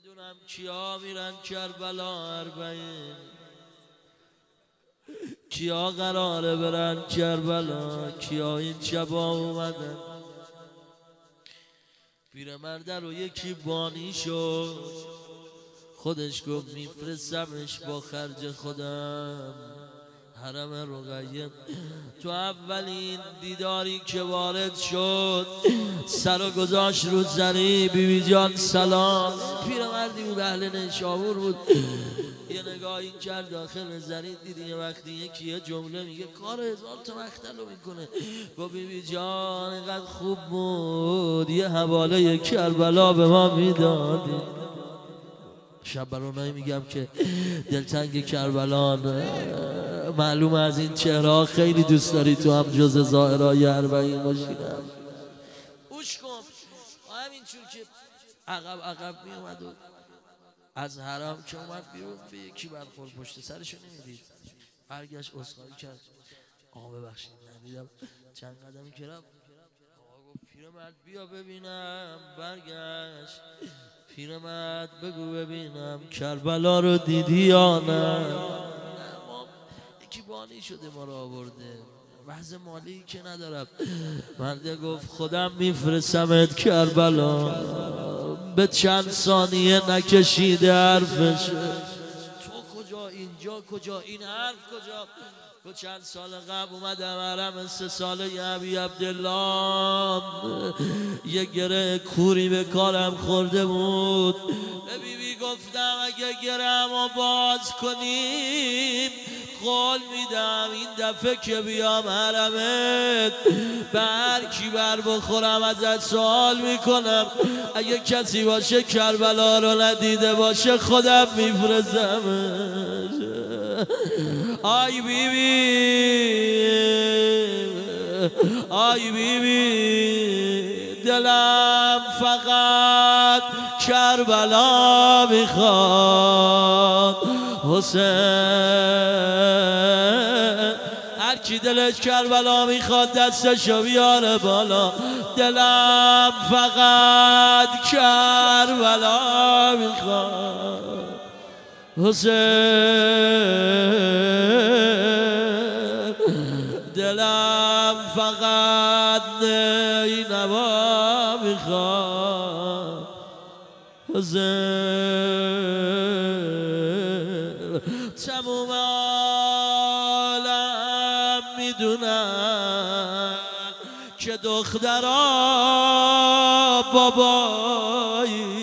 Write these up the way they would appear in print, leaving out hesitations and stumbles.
نمیدونم کیا میرن کربلا اربعین، کیا قراره برن کربلا، کیا این شبا اومدن. پیرمرد رو یکی بانی شد، خودش گفت میفرستمش با خرج خودم حرم رقیه. تو اولین دیداری که وارد شد سر و گذاشت رو زنی، بیبی جان سلام. پیرمردی بود اهل نیشابور بود، یه نگاه این کرد داخل زنی، دیدی یه وقتی یکی یه جمله میگه کار هزار تا مختلو میکنه. گفت بیبی جان اینقدر خوب بود یه حواله کربلا به ما میدادی. شب برانایی میگم که دلتنگ کربلان، معلومه از این چهره خیلی دوست داری تو هم جز ظاهرای اربعین باشی. اوش کن همینجور که عقب میومد و از حرم که اومد بیرون به یکی برخورد، پشت سرشو نمیدید، برگشت عذرخواهی کرد، آقا ببخشید ندیدم. چند قدمی که رفت آقا گفت پیرمرد بیا ببینم. برگشت پیرمرد بگو ببینم کربلا رو دیدی یا نه؟ ما یکی بانی شده ما رو آورده، وضع مالی که ندارم. مرد گفت خودم میفرستمت کربلا. به چند ثانیه نکشیده حرفش، تو کجا اینجا کجا این حرف کجا؟ تو چند سال قبل اومدم حرم 3 ساله ابی عبدالله، یه گره کوری به کارم خورده بود. به بیبی گفتم اگه گره‌مو باز کنیم قول میدم این دفعه که بیام حرمت به هر کی بر بخورم ازت سوال میکنم، اگه کسی باشه کربلا رو ندیده باشه خودم میفرستمش. آی بیبی آی بیبی دلم فقط کربلا میخواد. حسین هر کی دلش کربلا میخواد دستشو بیاره بالا. دلم فقط کربلا میخواد. حسین دلم فقط نینوا میخواد. حسین تموم عالم میدونن که دخترها بابایی،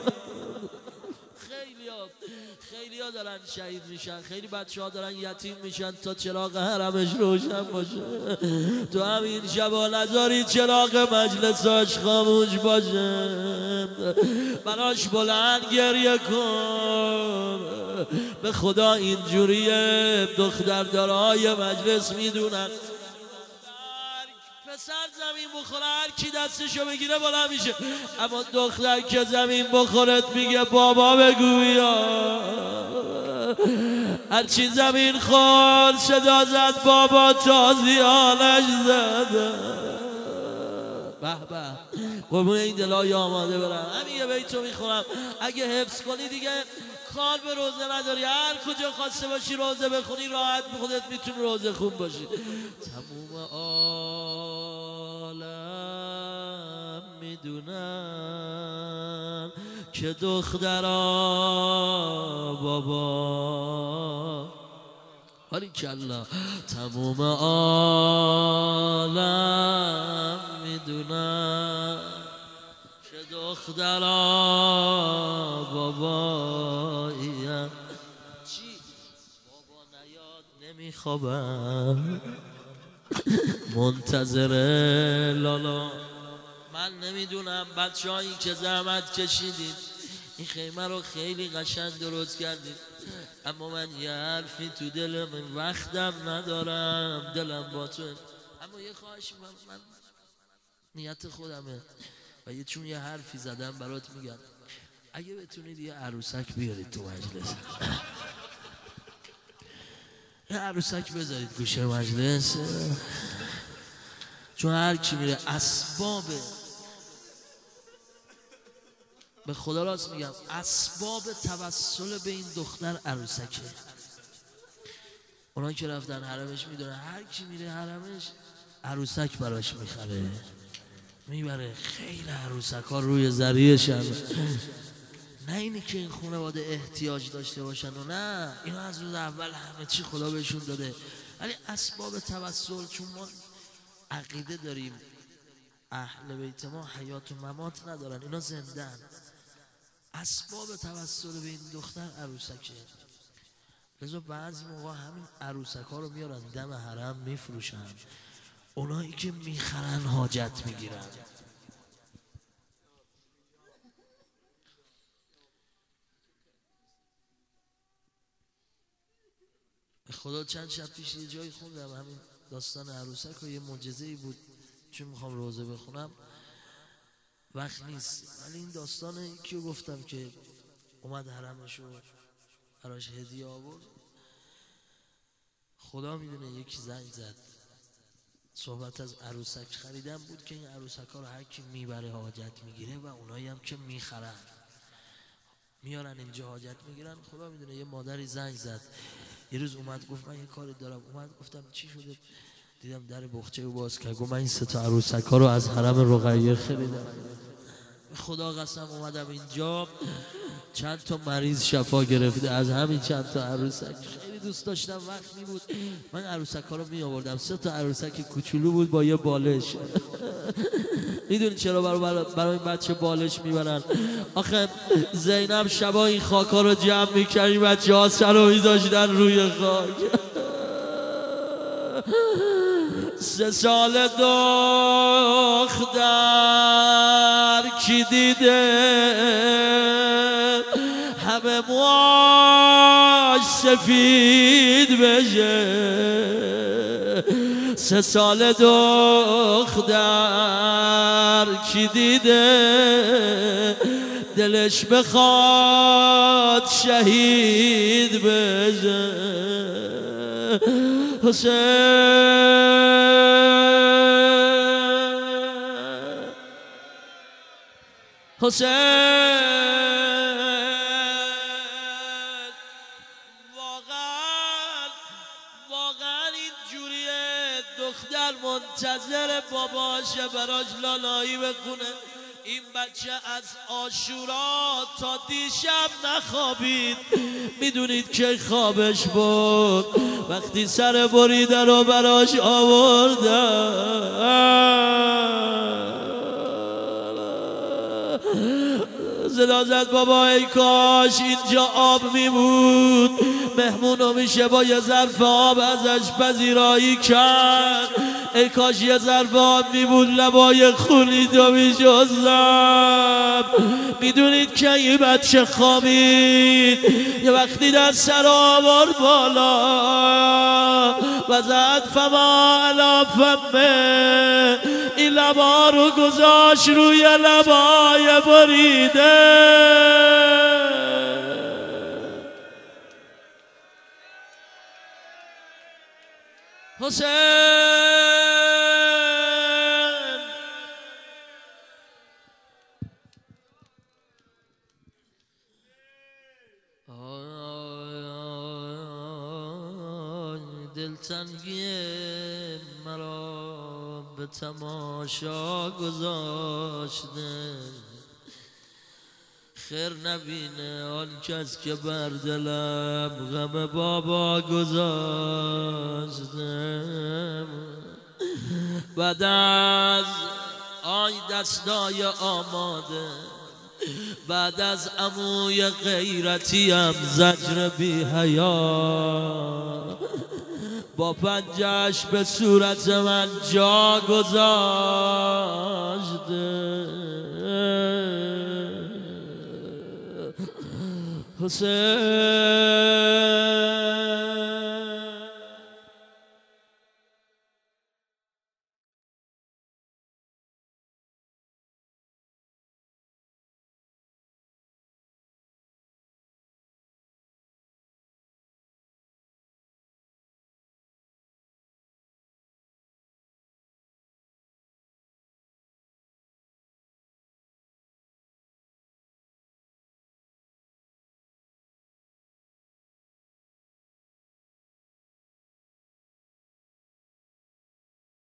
خیلی ها دارن شهید میشن، خیلی بچه ها دارن یتیم میشن تا چراغ حرمش روشن باشه. تو همین شبا نذاری چراغ مجلساش خاموش باشه، براش بلند گریه کن. به خدا اینجوریه دختردارای مجلس میدونن پسر زمین بخوره هر کی دستشو بگیره بالا میشه، اما دختر که زمین بخورت میگه بابا بگو بیا. هرچی زمین خورد صدا زد بابا تازیانش زده. به به قربون این دلای آماده برم. همین یه بیتو میخونم اگه حفظ کنی دیگه کار به روزه نداری، هر کجا خواسته باشی روزه بخونی راحت به خودت میتونی روزه خون باشی. تموم عالم میدونن که دخترها بابا حالی کلا. تموم عالم میدونن که دخترها باباییم. چی؟ بابا نیاد نمیخوابم منتظر لالا. من نمیدونم بچه هایی که زحمت کشیدید این خیمه رو خیلی قشنگ درست کردید، اما من یه حرفی تو دلم وقتم ندارم، دلم با تو. اما یه خواهش من نیت خودمه و یه چون یه حرفی زدم برات میگم، اگه بتونید یه عروسک بیارید تو مجلس، یه عروسک بذارید گوشه مجلس، چون هر کی میره اسباب به خدا راست میگم اسباب توسل به این دختر عروسکه. اونا که رفتن حرمش میدونن هر کی میره حرمش عروسک براش میخره میبره. خیلی عروسک ها روی ذریعشن، نه اینی که این خانواده احتیاج داشته باشن و نه، اینا از روز اول همه چی خدا بهشون داده. ولی اسباب توسل، چون ما عقیده داریم اهل بیت ما حیات و ممات ندارن، اینا زندن. اسباب توسل به این دختر عروسکه. لذا بعضی موقع همین عروسک ها رو میارن دم حرم میفروشن، اونایی که میخرن حاجت میگیرن. خدا چند شب پیش یه جایی خوندم همین داستان عروسک و یه معجزه‌ای بود، چون میخوام روزه بخونم وقت نیست، ولی این داستان کیو گفتم که اومد حرمش و براش هدیه آورد. خدا میدونه یکی زنگ زد، صحبت از عروسک خریدن بود که این عروسک ها رو هر کی میبره حاجت میگیره و اونایی هم که میخرن میارن اینجا حاجت میگیرن. خدا میدونه یه مادری زنگ زد یه روز اومد گفت من یه کاری دارم. اومد گفتم چی شده؟ دیدم در بخچه رو باز کرد، گفت من این 3 تا عروسک ها رو از حرم رقیه خریدم. خدا قسم اومدم اینجا چند تا مریض شفا گرفته از همین چند تا عروسک. خیلی دوست داشتم، وقت می بود من عروسک ها رو می آوردم. 3 تا عروسک کوچولو بود با یه بالش. میدونی چرا برای این بچه بالش میبرن؟ آخه زینب شبا این خاک ها رو جمع میکرد، این بچه ها سر رو میذاشتن روی خاک. 3 سال دختر کی دیده همه موهاش سفید بشه. 3 سال دختر کی دیده دلش بخواد شهید بشه. حسین واقعا این جوریه، دختر منتظر باباشه براش لالایی بخونه. این بچه از عاشورا تا دیشب نخوابید. میدونید که خوابش بود وقتی سر بریده رو براش آوردن. صدا زد بابا ای کاش اینجا آب میبود، مهمونو میشه با یه ظرف آب ازش پذیرایی کرد. ای کاش یه ظرف آب میبود لبای خونید و میشستم. میدونید که این بچه خوابید، یه وقتی دست سر آورد بالا و زد فما علا فمه، این لبا رو گذاشت روی لبای بریده. حسین دلتنگی مرا به تماشا گذاشته، خیر نبینه آن کس که بر دلم غم بابا گذاشته. بعد از آی دستای آماده، بعد از عموی غیرتیم زجر بی حیا، با پنجش به صورت من جا گذاشته. حسین